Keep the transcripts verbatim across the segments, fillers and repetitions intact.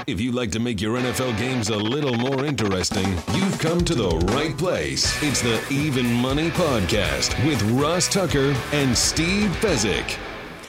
If you'd like to make your N F L games a little more interesting, you've come to the right place. It's the Even Money Podcast with Ross Tucker and Steve Fezzik.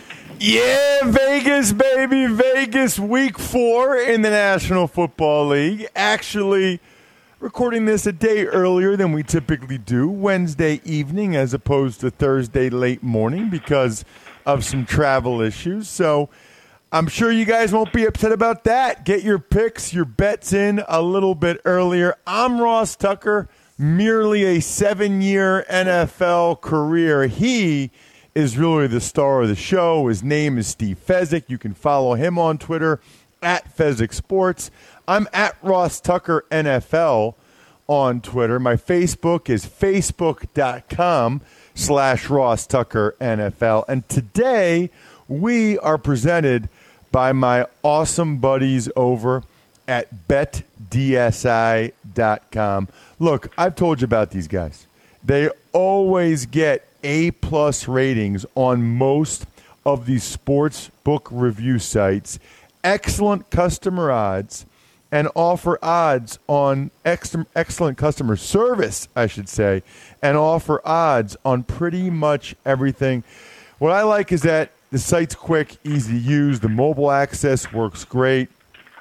Yeah, Vegas, baby. Vegas, week four in the National Football League. Actually, recording this a day earlier than we typically do, Wednesday evening as opposed to Thursday late morning because of some travel issues. So I'm sure you guys won't be upset about that. Get your picks, your bets in a little bit earlier. I'm Ross Tucker, merely a seven-year N F L career. He is really the star of the show. His name is Steve Fezzik. You can follow him on Twitter, at Fezzik Sports. I'm at Ross Tucker N F L on Twitter. My Facebook is facebook.com slash Ross Tucker NFL. And today we are presented by my awesome buddies over at bet D S I dot com. Look, I've told you about these guys. They always get A-plus ratings on most of these sports book review sites, excellent customer odds, and offer odds on ex- excellent customer service, I should say, and offer odds on pretty much everything. What I like is that the site's quick, easy to use. The mobile access works great.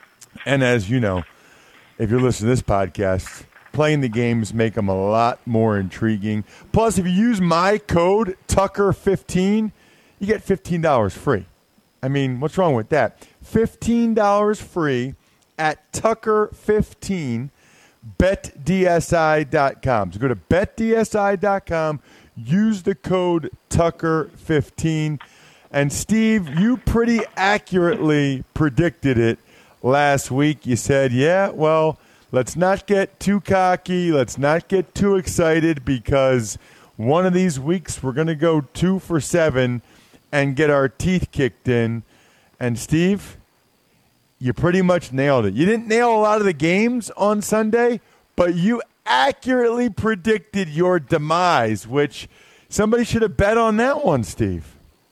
And as you know, if you're listening to this podcast, playing the games make them a lot more intriguing. Plus, if you use my code, Tucker fifteen, you get fifteen dollars free. I mean, what's wrong with that? fifteen dollars free at Tucker fifteen, bet D S I dot com. So go to bet D S I dot com, use the code Tucker fifteen. And, Steve, you pretty accurately predicted it last week. You said, yeah, well, let's not get too cocky. Let's not get too excited because one of these weeks we're going to go two for seven and get our teeth kicked in. And, Steve, you pretty much nailed it. You didn't nail a lot of the games on Sunday, but you accurately predicted your demise, which somebody should have bet on that one, Steve.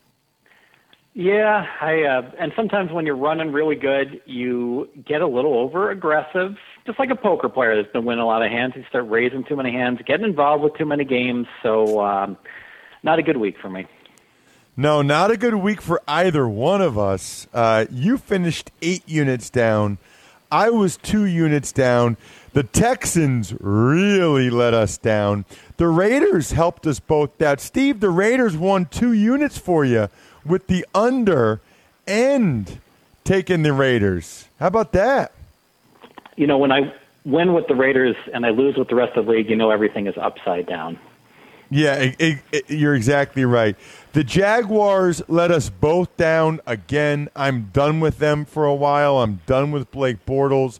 Yeah, I uh, and sometimes when you're running really good, you get a little over aggressive, just like a poker player that's been winning a lot of hands. You start raising too many hands, getting involved with too many games. So, um, not a good week for me. No, not a good week for either one of us. Uh, you finished eight units down. I was two units down. The Texans really let us down. The Raiders helped us both out. Steve, the Raiders won two units for you with the under and taking the Raiders. How about that? You know, when I win with the Raiders and I lose with the rest of the league, you know everything is upside down. Yeah, it, it, it, you're exactly right. The Jaguars let us both down again. I'm done with them for a while. I'm done with Blake Bortles.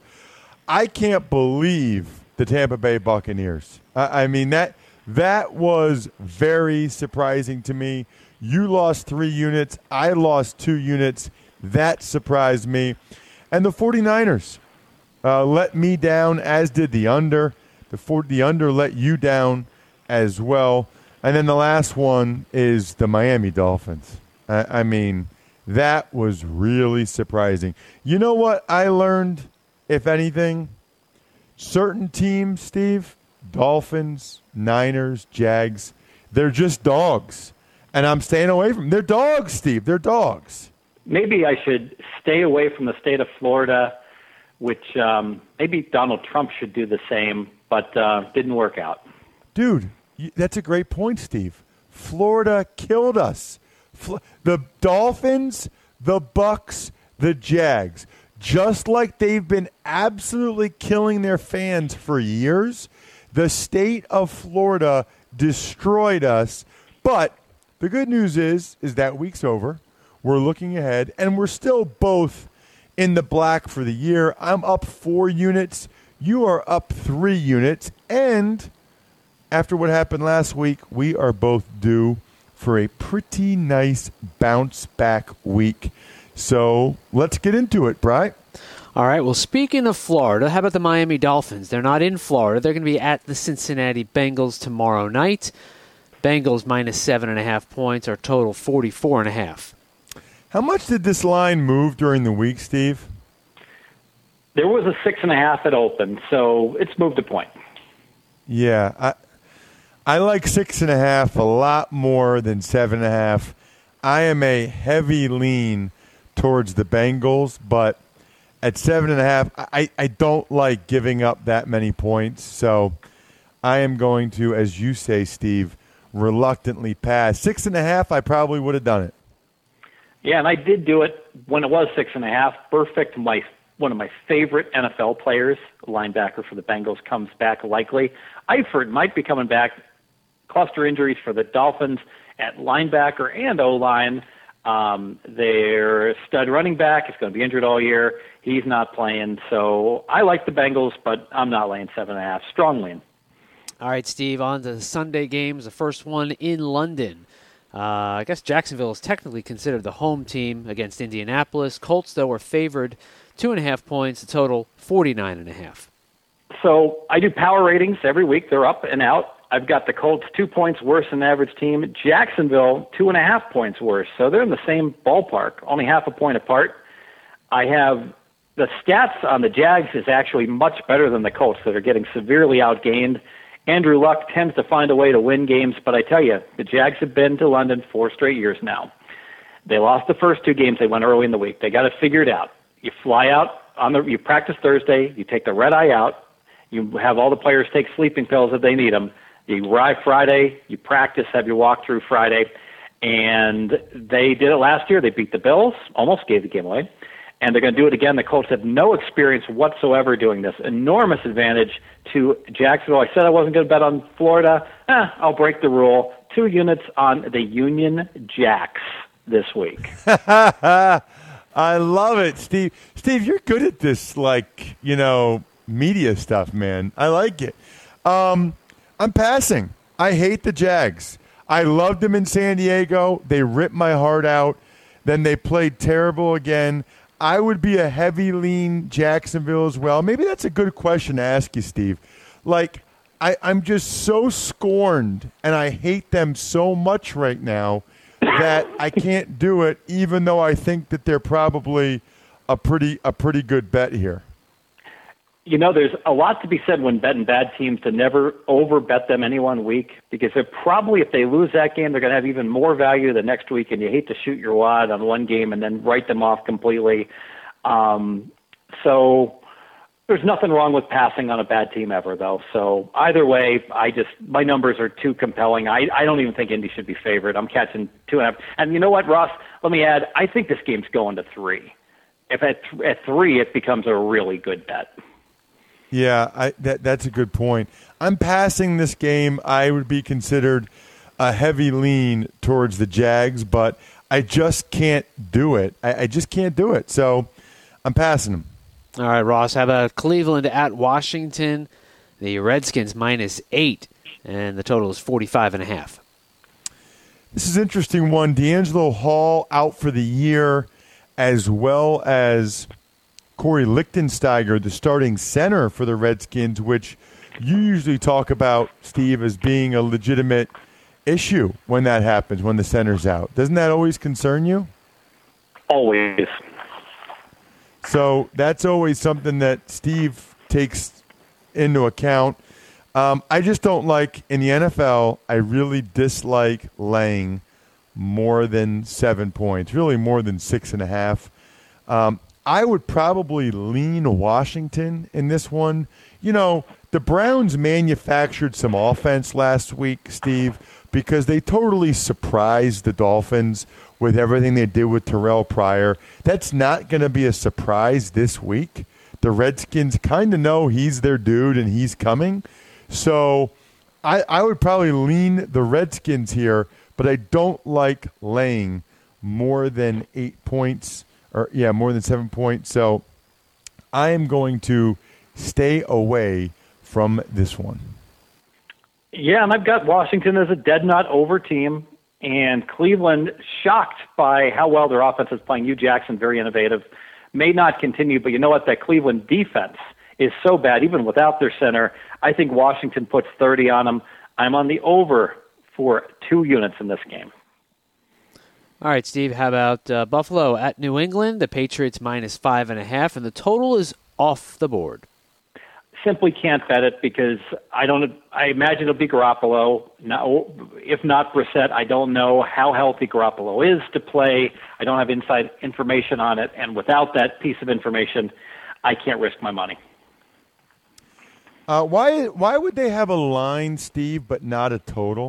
I can't believe the Tampa Bay Buccaneers. I, I mean, that that was very surprising to me. You lost three units. I lost two units. That surprised me. And the 49ers uh, let me down, as did the under. The, for, the under let you down as well. And then the last one is the Miami Dolphins. I, I mean, that was really surprising. You know what I learned, if anything? Certain teams, Steve, Dolphins, Niners, Jags, they're just dogs. And I'm staying away from them. They're dogs, Steve. They're dogs. Maybe I should stay away from the state of Florida, which um, maybe Donald Trump should do the same, but uh, didn't work out. Dude, that's a great point, Steve. Florida killed us. The Dolphins, the Bucks, the Jags, just like they've been absolutely killing their fans for years, the state of Florida destroyed us. But the good news is, is that week's over. We're looking ahead, and we're still both in the black for the year. I'm up four units. You are up three units. And after what happened last week, we are both due for a pretty nice bounce-back week. So let's get into it, Bri. All right, well, speaking of Florida, how about the Miami Dolphins? They're not in Florida. They're going to be at the Cincinnati Bengals tomorrow night. Bengals minus seven and a half points, our total forty-four and a half. How much did this line move during the week, Steve? There was a six and a half at open, so it's moved a point. Yeah, I I like six and a half a lot more than seven and a half. I am a heavy lean towards the Bengals, but at seven and a half, I, I don't like giving up that many points. So I am going to, as you say, Steve, reluctantly pass. Six and a half, I probably would have done it. Yeah, and I did do it when it was six and a half. Perfect, my one of my favorite N F L players, linebacker for the Bengals, comes back likely. Eifert might be coming back. Cluster injuries for the Dolphins at linebacker and O-line. Um, their stud running back is going to be injured all year. He's not playing. So I like the Bengals, but I'm not laying seven and a half. Strong lean. All right, Steve, on to the Sunday games. The first one in London. Uh, I guess Jacksonville is technically considered the home team against Indianapolis. Colts, though, are favored two and a half points. The total, forty-nine and a half. So I do power ratings every week. They're up and out. I've got the Colts two points worse than the average team. Jacksonville, two and a half points worse. So they're in the same ballpark, only half a point apart. I have the stats on the Jags is actually much better than the Colts that are getting severely outgained. Andrew Luck tends to find a way to win games, but I tell you, the Jags have been to London four straight years now. They lost the first two games. They went early in the week. They got it figured out. You fly out on the, you practice Thursday. You take the red eye out. You have all the players take sleeping pills if they need them. You arrive Friday. You practice, have your walkthrough Friday, and they did it last year. They beat the Bills, almost gave the game away, and they're going to do it again. The Colts have no experience whatsoever doing this. Enormous advantage to Jacksonville. I said I wasn't going to bet on Florida. Eh, I'll break the rule. Two units on the Union Jacks this week. I love it, Steve. Steve, you're good at this, like, you know, media stuff, man. I like it. Um, I'm passing. I hate the Jags. I loved them in San Diego. They ripped my heart out. Then they played terrible again. I would be a heavy lean Jacksonville as well. Maybe that's a good question to ask you, Steve. Like, I, I'm just so scorned, and I hate them so much right now that I can't do it, even though I think that they're probably a pretty a pretty good bet here. You know, there's a lot to be said when betting bad teams to never over-bet them any one week, because they're probably, if they lose that game, they're going to have even more value the next week, and you hate to shoot your wad on one game and then write them off completely. Um, so there's nothing wrong with passing on a bad team ever, though. So either way, I just my numbers are too compelling. I, I don't even think Indy should be favored. I'm catching two and a half. And you know what, Ross? Let me add, I think this game's going to three. If at, at three, it becomes a really good bet. Yeah, I, that that's a good point. I'm passing this game. I would be considered a heavy lean towards the Jags, but I just can't do it. I, I just can't do it. So I'm passing them. All right, Ross, how about Cleveland at Washington? The Redskins minus eight, and the total is forty-five and a half. This is an interesting one. D'Angelo Hall out for the year, as well as Corey Lichtensteiger, the starting center for the Redskins, which you usually talk about, Steve, as being a legitimate issue when that happens, when the center's out. Doesn't that always concern you? Always. So that's always something that Steve takes into account. Um, I just don't like, in the N F L, I really dislike laying more than seven points, really more than six and a half. Um, I would probably lean Washington in this one. You know, the Browns manufactured some offense last week, Steve, because they totally surprised the Dolphins with everything they did with Terrell Pryor. That's not going to be a surprise this week. The Redskins kind of know he's their dude and he's coming. So I, I would probably lean the Redskins here, but I don't like laying more than eight points. Or, yeah, more than seven points. So I am going to stay away from this one. Yeah, and I've got Washington as a dead nut over team, and Cleveland, shocked by how well their offense is playing. Hugh Jackson, very innovative, may not continue, but you know what? That Cleveland defense is so bad, even without their center. I think Washington puts thirty on them. I'm on the over for two units in this game. All right, Steve, how about uh, Buffalo at New England? The Patriots minus five and a half, and the total is off the board. Simply can't bet it because I don't. I imagine it'll be Garoppolo. Now, if not Brissett, I don't know how healthy Garoppolo is to play. I don't have inside information on it, and without that piece of information, I can't risk my money. Uh, why? Why would they have a line, Steve, but not a total?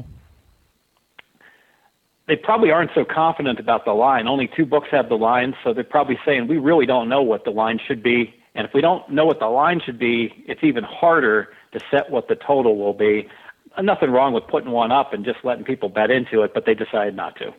They probably aren't so confident about the line. Only two books have the line, so they're probably saying we really don't know what the line should be. And if we don't know what the line should be, it's even harder to set what the total will be. Nothing wrong with putting one up and just letting people bet into it, but they decided not to.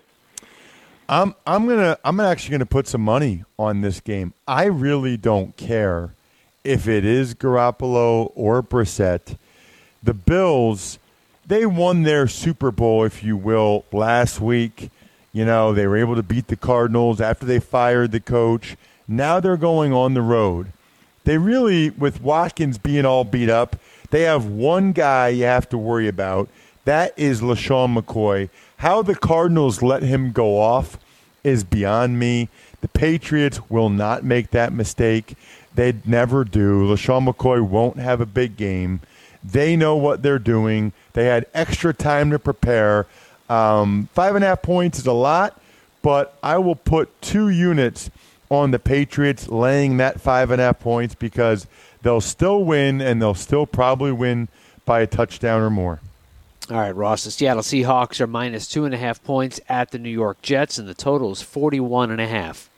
I'm I'm gonna I'm actually gonna put some money on this game. I really don't care if it is Garoppolo or Brissett. The Bills, they won their Super Bowl, if you will, last week. You know, they were able to beat the Cardinals after they fired the coach. Now they're going on the road. They really, with Watkins being all beat up, they have one guy you have to worry about. That is LaShawn McCoy. How the Cardinals let him go off is beyond me. The Patriots will not make that mistake. They'd never do. LaShawn McCoy won't have a big game. They know what they're doing. They had extra time to prepare. Um, five and a half points is a lot, but I will put two units on the Patriots laying that five and a half points because they'll still win, and they'll still probably win by a touchdown or more. All right, Ross, the Seattle Seahawks are minus two and a half points at the New York Jets, and the total is forty-one and a half.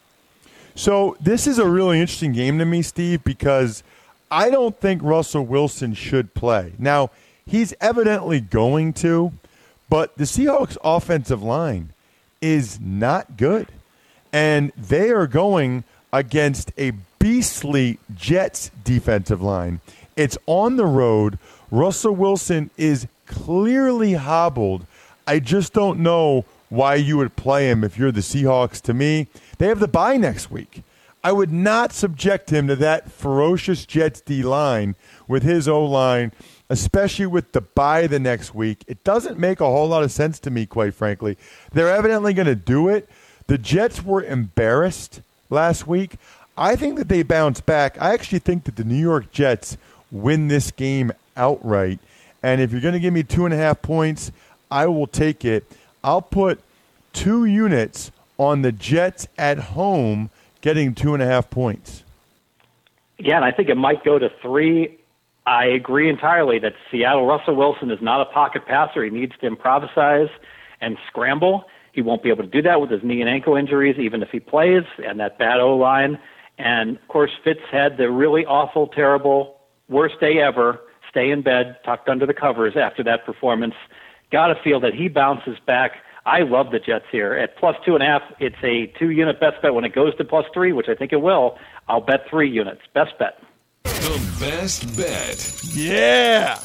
So this is a really interesting game to me, Steve, because I don't think Russell Wilson should play. Now, he's evidently going to, but the Seahawks offensive line is not good. And they are going against a beastly Jets defensive line. It's on the road. Russell Wilson is clearly hobbled. I just don't know why you would play him if you're the Seahawks. To me, they have the bye next week. I would not subject him to that ferocious Jets D-line with his O-line, especially with the bye the next week. It doesn't make a whole lot of sense to me, quite frankly. They're evidently going to do it. The Jets were embarrassed last week. I think that they bounce back. I actually think that the New York Jets win this game outright. And if you're going to give me two and a half points, I will take it. I'll put two units on the Jets at home getting two and a half points. Yeah, and I think it might go to three. I agree entirely that Seattle Russell Wilson is not a pocket passer. He needs to improvise and scramble. He won't be able to do that with his knee and ankle injuries, even if he plays, and that bad O-line. And, of course, Fitz had the really awful, terrible, worst day ever, stay in bed, tucked under the covers after that performance. Got to feel that he bounces back. I love the Jets here. At plus two and a half, it's a two-unit best bet. When it goes to plus three, which I think it will, I'll bet three units. Best bet. The best bet. Yeah.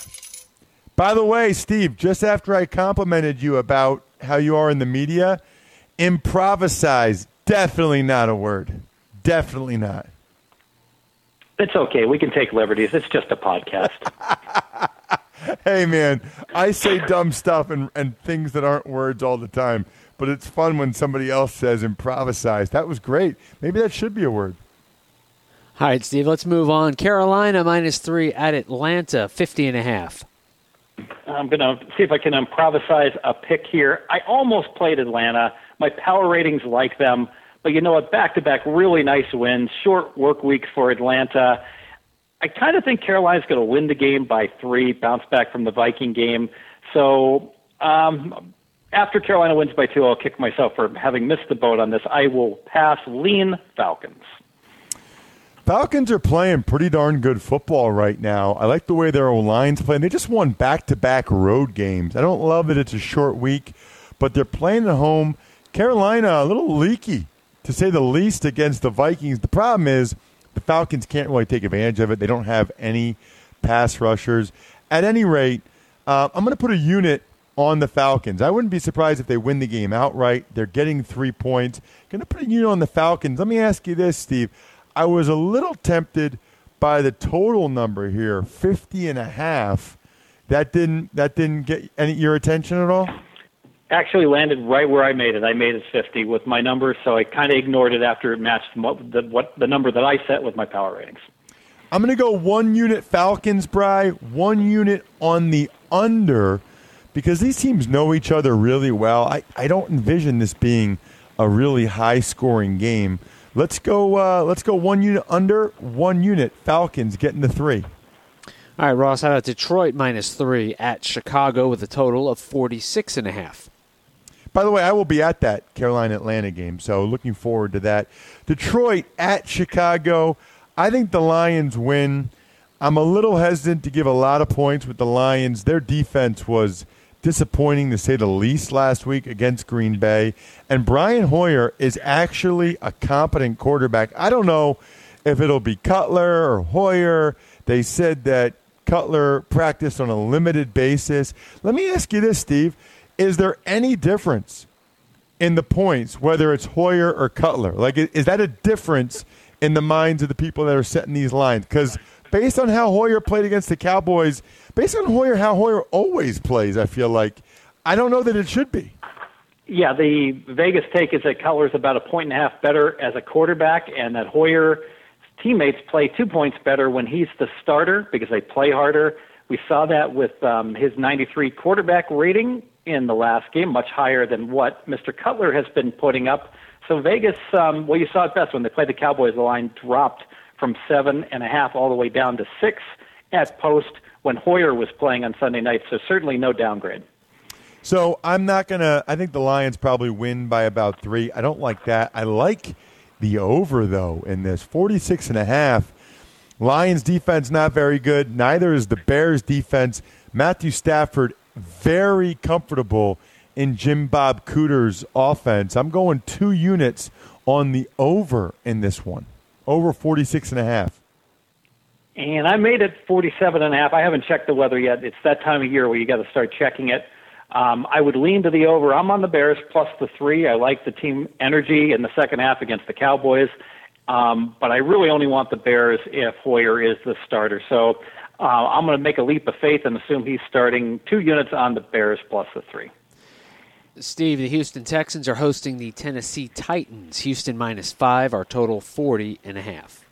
By the way, Steve, just after I complimented you about how you are in the media, improvisize, definitely not a word. Definitely not. It's okay. We can take liberties. It's just a podcast. Hey, man, I say dumb stuff and, and things that aren't words all the time, but it's fun when somebody else says improvisize. That was great. Maybe that should be a word. All right, Steve, let's move on. Carolina minus three at Atlanta, fifty and a half. I'm going to see if I can improvise a pick here. I almost played Atlanta. My power ratings like them. But you know what? Back-to-back really nice wins. Short work week for Atlanta. I kind of think Carolina's going to win the game by three, bounce back from the Viking game. So um, after Carolina wins by two, I'll kick myself for having missed the boat on this. I will pass, lean Falcons. Falcons are playing pretty darn good football right now. I like the way their O-line's playing. They just won back-to-back road games. I don't love that it's a short week, but they're playing at home. Carolina, a little leaky, to say the least, against the Vikings. The problem is the Falcons can't really take advantage of it. They don't have any pass rushers. At any rate, uh, I'm going to put a unit on the Falcons. I wouldn't be surprised if they win the game outright. They're getting three points. Going to put a unit on the Falcons. Let me ask you this, Steve. I was a little tempted by the total number here, fifty and a half. That didn't that didn't get any your attention at all? Actually landed right where I made it. I made it fifty with my number, so I kind of ignored it after it matched what the, what the number that I set with my power ratings. I'm going to go one unit Falcons, Bry, one unit on the under, because these teams know each other really well. I, I don't envision this being a really high-scoring game. Let's go uh, Let's go one unit under, one unit Falcons getting the three. All right, Ross, how about Detroit minus three at Chicago with a total of forty-six and a half? By the way, I will be at that Carolina-Atlanta game, so looking forward to that. Detroit at Chicago. I think the Lions win. I'm a little hesitant to give a lot of points with the Lions. Their defense was disappointing, to say the least, last week against Green Bay. And Brian Hoyer is actually a competent quarterback. I don't know if it'll be Cutler or Hoyer. They said that Cutler practiced on a limited basis. Let me ask you this, Steve. Is there any difference in the points, whether it's Hoyer or Cutler? Like, is that a difference in the minds of the people that are setting these lines? Because based on how Hoyer played against the Cowboys, based on Hoyer, how Hoyer always plays, I feel like, I don't know that it should be. Yeah, the Vegas take is that Cutler's about a point and a half better as a quarterback, and that Hoyer's teammates play two points better when he's the starter because they play harder. We saw that with um, his ninety-three quarterback rating in the last game, much higher than what Mister Cutler has been putting up. So Vegas, um, well, you saw it best when they played the Cowboys. The line dropped from seven and a half all the way down to six at post when Hoyer was playing on Sunday night. So certainly no downgrade. So I'm not going to – I think the Lions probably win by about three. I don't like that. I like the over, though, in this. forty-six and a half. Lions defense not very good. Neither is the Bears defense. Matthew Stafford very comfortable in Jim Bob Cooter's offense. I'm going two units on the over in this one. Over forty-six and a half. And I made it forty-seven and a half. I haven't checked the weather yet. It's that time of year where you got to start checking it. Um, I would lean to the over. I'm on the Bears plus the three. I like the team energy in the second half against the Cowboys. Um, but I really only want the Bears if Hoyer is the starter. So uh, I'm going to make a leap of faith and assume he's starting two units on the Bears plus the three. Steve, the Houston Texans are hosting the Tennessee Titans. Houston minus five, our total forty and a half.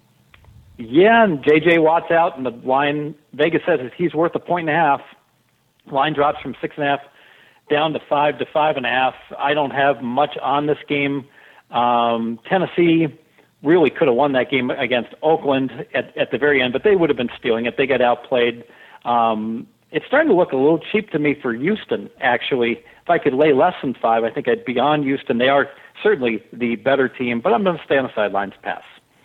Yeah, and J J Watt's out, and the line, Vegas says he's worth a point and a half. Line drops from six and a half down to five to five and a half. I don't have much on this game. Um, Tennessee really could have won that game against Oakland at, at the very end, but they would have been stealing it. They got outplayed. Um, it's starting to look a little cheap to me for Houston, actually. If I could lay less than five, I think I'd be on Houston. They are certainly the better team, but I'm going to stay on the sidelines, pass.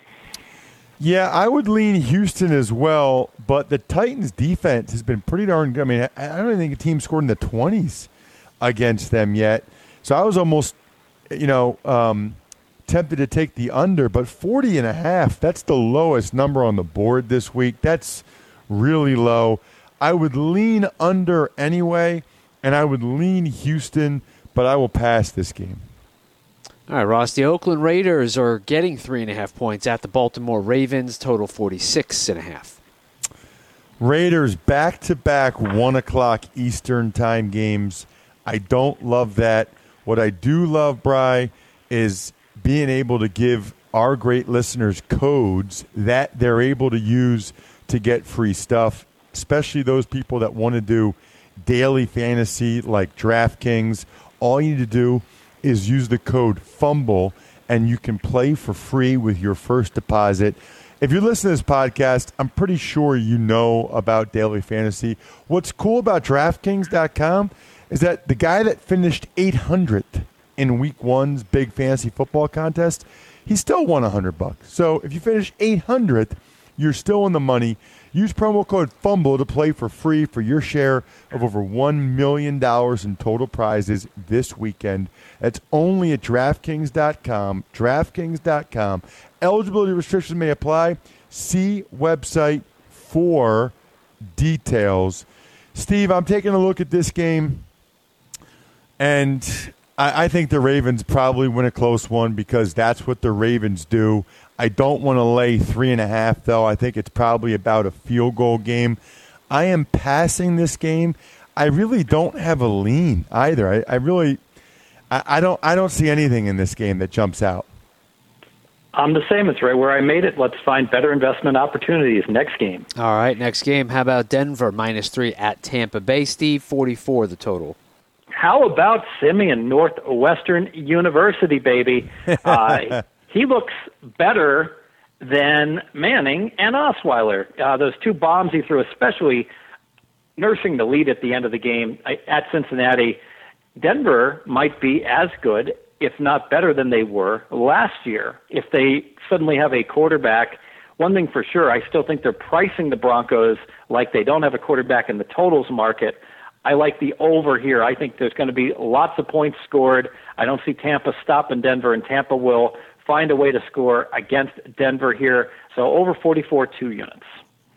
Yeah, I would lean Houston as well, but the Titans' defense has been pretty darn good. I mean, I don't even think a team scored in the twenties against them yet. So I was almost, you know, um, tempted to take the under, but forty and a half, that's the lowest number on the board this week. That's really low. I would lean under anyway, and I would lean Houston, but I will pass this game. All right, Ross, the Oakland Raiders are getting three and a half points at the Baltimore Ravens, total forty-six and a half. Raiders back-to-back one o'clock Eastern time games. I don't love that. What I do love, Bri, is being able to give our great listeners codes that they're able to use to get free stuff, especially those people that want to do daily fantasy like DraftKings. All you need to do is use the code FUMBLE, and you can play for free with your first deposit. If you listen to this podcast, I'm pretty sure you know about daily fantasy. What's cool about DraftKings dot com is that the guy that finished eight hundredth in week one's big fantasy football contest, he still won one hundred bucks. So if you finish eight hundredth, you're still in the money. Use promo code FUMBLE to play for free for your share of over one million dollars in total prizes this weekend. That's only at DraftKings dot com. DraftKings dot com. Eligibility restrictions may apply. See website for details. Steve, I'm taking a look at this game, and I, I think the Ravens probably win a close one because that's what the Ravens do. I don't want to lay three and a half, though. I think it's probably about a field goal game. I am passing this game. I really don't have a lean either. I, I really, I, I don't, I don't see anything in this game that jumps out. I'm the same. It's right where I made it. Let's find better investment opportunities. Next game. All right, next game. How about Denver minus three at Tampa Bay? Steve, forty-four the total. How about Simeon, Northwestern University, baby? Uh, he looks better than Manning and Osweiler. Uh, those two bombs he threw, especially nursing the lead at the end of the game at Cincinnati. Denver might be as good, if not better than they were last year. If they suddenly have a quarterback, one thing for sure, I still think they're pricing the Broncos like they don't have a quarterback in the totals market. I like the over here. I think there's going to be lots of points scored. I don't see Tampa stopping Denver, and Tampa will find a way to score against Denver here. So over forty-four, two units.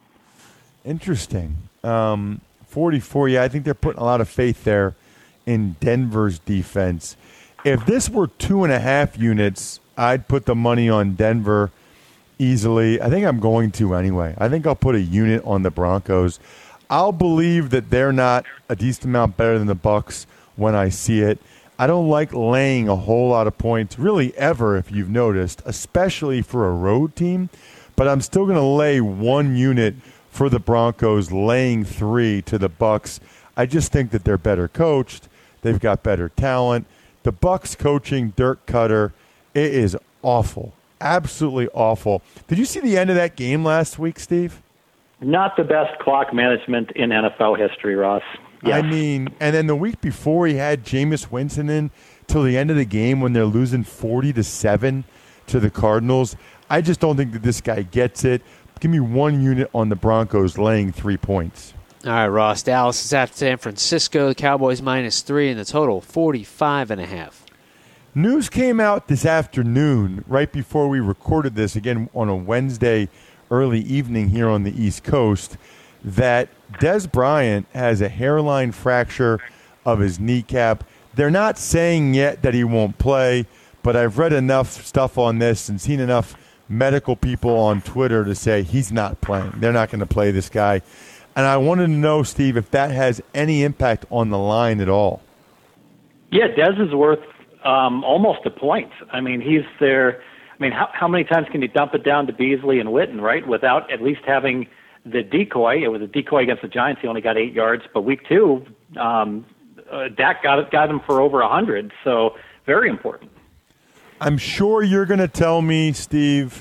Interesting. Um, forty-four, yeah, I think they're putting a lot of faith there in Denver's defense. If this were two and a half units, I'd put the money on Denver easily. I think I'm going to anyway. I think I'll put a unit on the Broncos. I'll believe that they're not a decent amount better than the Bucs when I see it. I don't like laying a whole lot of points, really ever, if you've noticed, especially for a road team. But I'm still going to lay one unit for the Broncos, laying three to the Bucs. I just think that they're better coached. They've got better talent. The Bucs coaching Dirk Cutter, it is awful, absolutely awful. Did you see the end of that game last week, Steve? Not the best clock management in N F L history, Ross. Yes. I mean, and then the week before he had Jameis Winston in till the end of the game when they're losing forty to seven to the Cardinals. I just don't think that this guy gets it. Give me one unit on the Broncos laying three points. All right, Ross. Dallas is at San Francisco. The Cowboys minus three in the total, forty-five and a half. News came out this afternoon, right before we recorded this, again on a Wednesday early evening here on the East Coast, that Dez Bryant has a hairline fracture of his kneecap. They're not saying yet that he won't play, but I've read enough stuff on this and seen enough medical people on Twitter to say he's not playing. They're not going to play this guy. And I wanted to know, Steve, if that has any impact on the line at all. Yeah, Dez is worth um, almost a point. I mean, he's there. I mean, how, how many times can you dump it down to Beasley and Witten, right, without at least having the decoy? It was a decoy against the Giants. He only got eight yards. But week two, um, uh, Dak got it, got him for over one hundred. So very important. I'm sure you're going to tell me, Steve,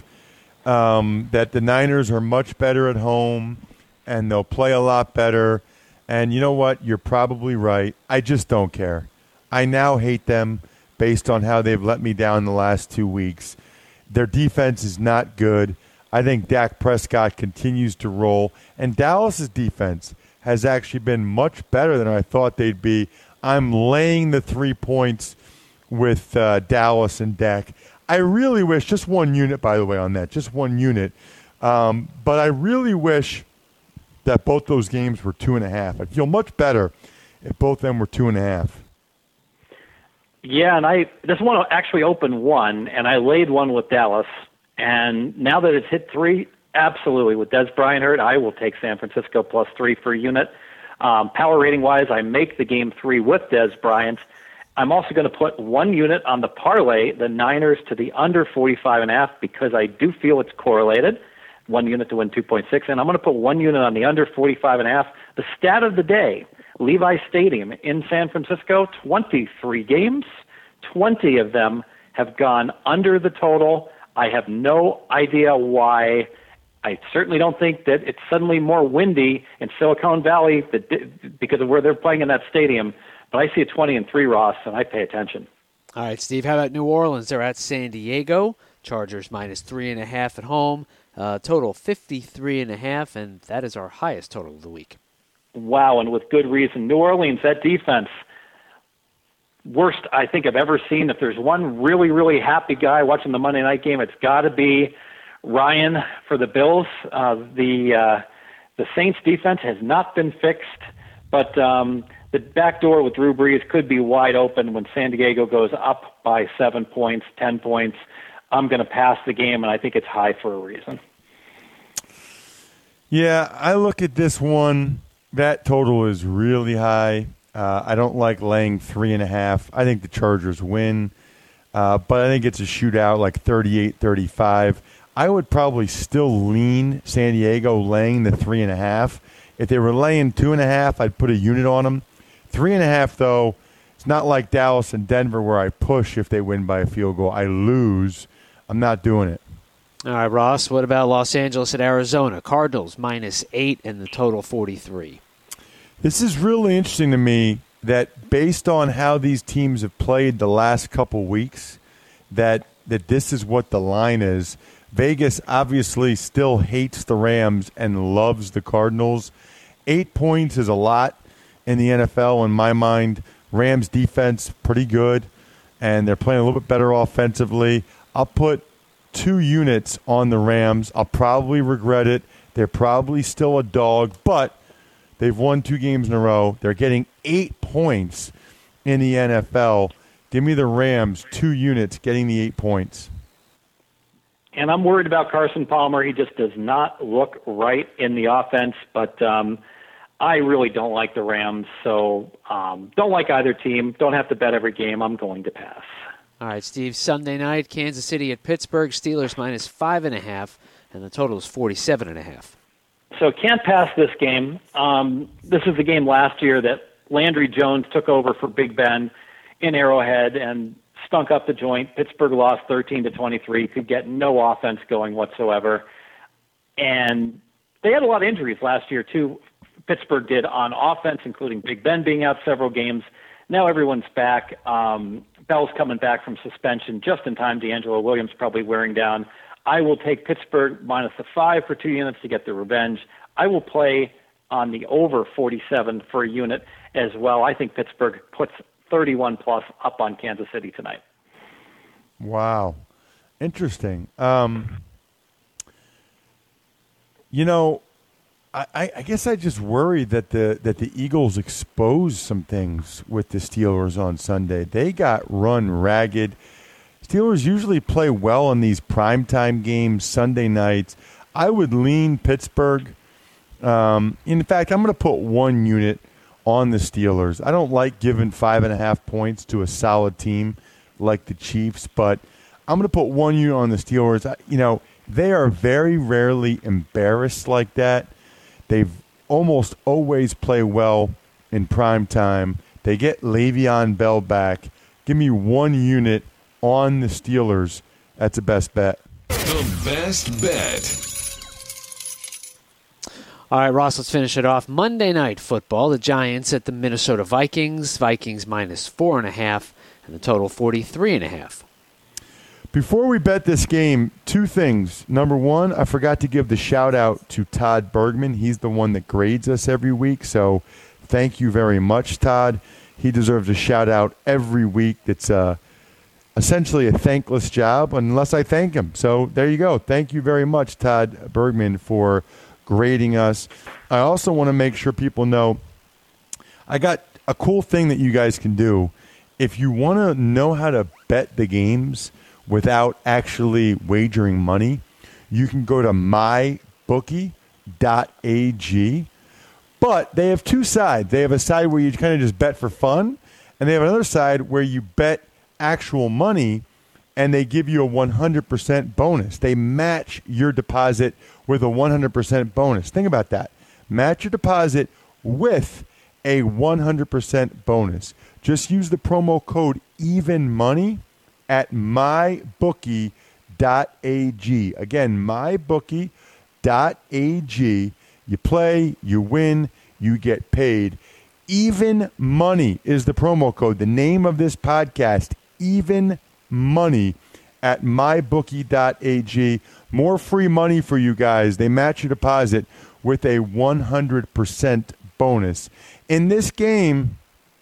um, that the Niners are much better at home and they'll play a lot better. And you know what? You're probably right. I just don't care. I now hate them based on how they've let me down the last two weeks. Their defense is not good. I think Dak Prescott continues to roll. And Dallas's defense has actually been much better than I thought they'd be. I'm laying the three points with uh, Dallas and Dak. I really wish, just one unit, by the way, on that, just one unit. Um, but I really wish that both those games were two and a half. I'd feel much better if both of them were two and a half. Yeah, and I this one actually opened one, and I laid one with Dallas. And now that it's hit three, absolutely. With Dez Bryant hurt, I will take San Francisco plus three for a unit. Um, power rating-wise, I make the game three with Dez Bryant. I'm also going to put one unit on the parlay, the Niners to the under forty-five and a half, because I do feel it's correlated. One unit to win two point six, and I'm going to put one unit on the under forty-five and a half. The stat of the day, Levi Stadium in San Francisco, twenty-three games, twenty of them have gone under the total. I have no idea why. I certainly don't think that it's suddenly more windy in Silicon Valley that, because of where they're playing in that stadium. But I see a twenty and three, Ross, and I pay attention. All right, Steve, how about New Orleans? They're at San Diego. Chargers minus three and a half at home. Uh, total fifty-three and a half, and that is our highest total of the week. Wow, and with good reason. New Orleans, that defense, worst I think I've ever seen. If there's one really, really happy guy watching the Monday night game, it's got to be Ryan for the Bills. Uh, the uh, the Saints defense has not been fixed, but um, the back door with Drew Brees could be wide open when San Diego goes up by seven points, ten points. I'm going to pass the game, and I think it's high for a reason. Yeah, I look at this one. That total is really high. Uh, I don't like laying three and a half. I think the Chargers win. uh, but I think it's a shootout like thirty-eight thirty-five. I would probably still lean San Diego laying the three and a half. If they were laying two and a half, I'd put a unit on them. Three and a half, though, it's not like Dallas and Denver where I push if they win by a field goal. I lose. I'm not doing it. All right, Ross, what about Los Angeles at Arizona? Cardinals minus eight and the total forty-three. This is really interesting to me that based on how these teams have played the last couple weeks, that that this is what the line is. Vegas obviously still hates the Rams and loves the Cardinals. Eight points is a lot in the N F L in my mind. Rams defense pretty good, and they're playing a little bit better offensively. I'll put two units on the Rams. I'll probably regret it. They're probably still a dog, but they've won two games in a row. They're getting eight points in the N F L. Give me the Rams, two units, getting the eight points. And I'm worried about Carson Palmer. He just does not look right in the offense, but um, I really don't like the Rams, so um, don't like either team. Don't have to bet every game. I'm going to pass. All right, Steve, Sunday night, Kansas City at Pittsburgh, Steelers minus five and a half, and the total is forty-seven and a half. So can't pass this game. Um, this is the game last year that Landry Jones took over for Big Ben in Arrowhead and stunk up the joint. Pittsburgh lost thirteen to twenty-three, could get no offense going whatsoever. And they had a lot of injuries last year, too. Pittsburgh did on offense, including Big Ben being out several games. Now everyone's back. Um, Bell's coming back from suspension just in time. D'Angelo Williams probably wearing down. I will take Pittsburgh minus the five for two units to get the revenge. I will play on the over forty-seven for a unit as well. I think Pittsburgh puts thirty-one plus up on Kansas City tonight. Wow. Interesting. Um, you know, I, I guess I just worry that the that the Eagles expose some things with the Steelers on Sunday. They got run ragged. Steelers usually play well in these primetime games, Sunday nights. I would lean Pittsburgh. Um, in fact, I'm going to put one unit on the Steelers. I don't like giving five and a half points to a solid team like the Chiefs, but I'm going to put one unit on the Steelers. I, you know, they are very rarely embarrassed like that. They've almost always play well in prime time. They get Le'Veon Bell back. Give me one unit on the Steelers. That's the best bet. The best bet. All right, Ross, let's finish it off. Monday Night Football, the Giants at the Minnesota Vikings. Vikings minus four and a half, and the total forty-three and a half. Before we bet this game, two things. Number one, I forgot to give the shout-out to Todd Bergman. He's the one that grades us every week, so thank you very much, Todd. He deserves a shout-out every week. It's uh, essentially a thankless job unless I thank him. So there you go. Thank you very much, Todd Bergman, for grading us. I also want to make sure people know I got a cool thing that you guys can do. If you want to know how to bet the games without actually wagering money, you can go to my bookie dot a g. But they have two sides. They have a side where you kind of just bet for fun, and they have another side where you bet actual money, and they give you a one hundred percent bonus. They match your deposit with a one hundred percent bonus. Think about that. Match your deposit with a one hundred percent bonus. Just use the promo code EVENMONEY at my bookie dot a g. Again, my bookie dot a g. You play, you win, you get paid. Even Money is the promo code. The name of this podcast, Even Money at my bookie dot a g. More free money for you guys. They match your deposit with a one hundred percent bonus. In this game,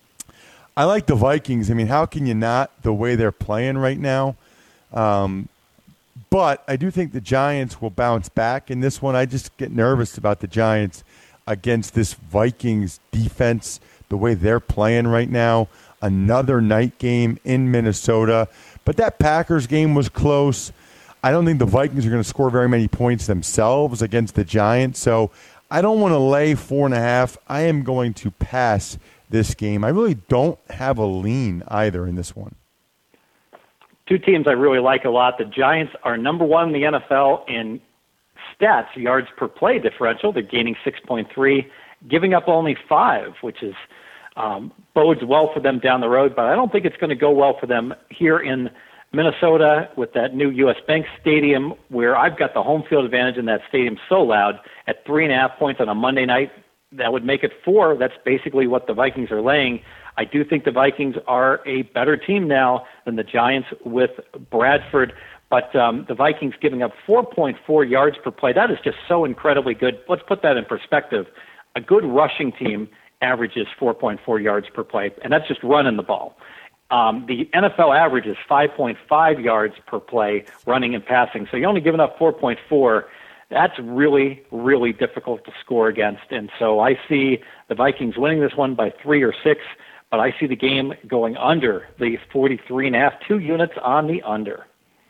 I like the Vikings. I mean, how can you not, the way they're playing right now? Um, but I do think the Giants will bounce back in this one. I just get nervous about the Giants against this Vikings defense, the way they're playing right now. Another night game in Minnesota. But that Packers game was close. I don't think the Vikings are going to score very many points themselves against the Giants. So I don't want to lay four and a half. I am going to pass this game. I really don't have a lean either in this one. two teams I really like a lot. The Giants are number one in the N F L in stats, yards per play differential. They're gaining six point three, giving up only five, which is um, bodes well for them down the road. But I don't think it's going to go well for them here in Minnesota with that new U S Bank Stadium, where I've got the home field advantage in that stadium so loud at three and a half points on a Monday night. That would make it four. That's basically what the Vikings are laying. I do think the Vikings are a better team now than the Giants with Bradford, but um, the Vikings giving up four point four yards per play. That is just so incredibly good. Let's put that in perspective. A good rushing team averages four point four yards per play, and that's just running the ball. Um, the N F L average is five point five yards per play running and passing. So you're only giving up four point four. That's really, really difficult to score against. And so I see the Vikings winning this one by three or six, but I see the game going under the forty-three and a half, two units on the under.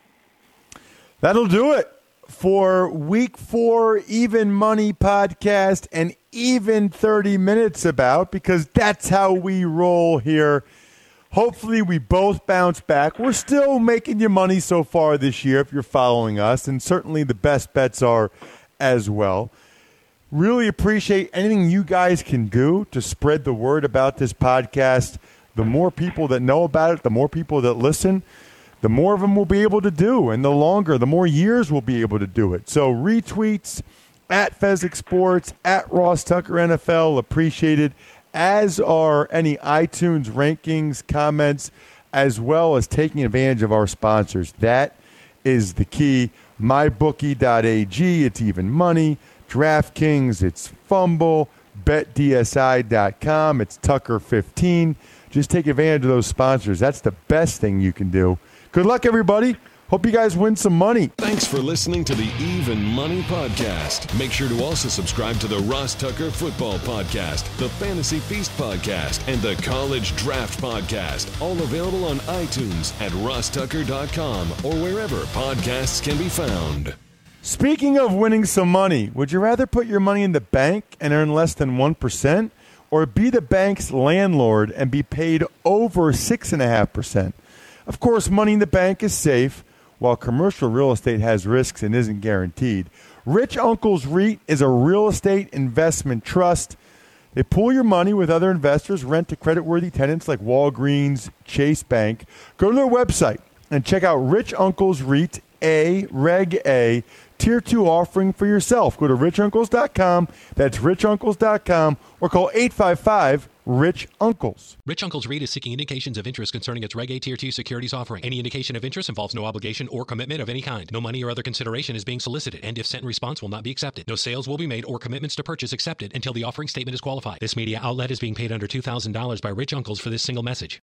That'll do it for week four Even Money podcast and even thirty minutes about, because that's how we roll here. Hopefully we both bounce back. We're still making you money so far this year if you're following us, and certainly the best bets are as well. Really appreciate anything you guys can do to spread the word about this podcast. The more people that know about it, the more people that listen, the more of them we'll be able to do, and the longer, the more years we'll be able to do it. So retweets at Fezzik Sports, at Ross Tucker N F L, appreciated, as are any iTunes rankings, comments, as well as taking advantage of our sponsors. That is the key. my bookie dot a g, it's Even Money. DraftKings, it's Fumble. bet D S I dot com, it's Tucker fifteen. Just take advantage of those sponsors. That's the best thing you can do. Good luck, everybody. Hope you guys win some money. Thanks for listening to the Even Money Podcast. Make sure to also subscribe to the Ross Tucker Football Podcast, the Fantasy Feast Podcast, and the College Draft Podcast. All available on iTunes at ross tucker dot com or wherever podcasts can be found. Speaking of winning some money, would you rather put your money in the bank and earn less than one percent, or be the bank's landlord and be paid over six point five percent? Of course, money in the bank is safe, while commercial real estate has risks and isn't guaranteed. Rich Uncles REIT is a real estate investment trust. They pool your money with other investors, rent to creditworthy tenants like Walgreens, Chase Bank. Go to their website and check out Rich Uncles REIT A, Reg A, Tier two offering for yourself. Go to rich uncles dot com. That's rich uncles dot com, or call eight five five, rich uncles. Rich Uncles REIT is seeking indications of interest concerning its Reg A Tier two securities offering. Any indication of interest involves no obligation or commitment of any kind. No money or other consideration is being solicited, and if sent in response, will not be accepted. No sales will be made or commitments to purchase accepted until the offering statement is qualified. This media outlet is being paid under two thousand dollars by Rich Uncles for this single message.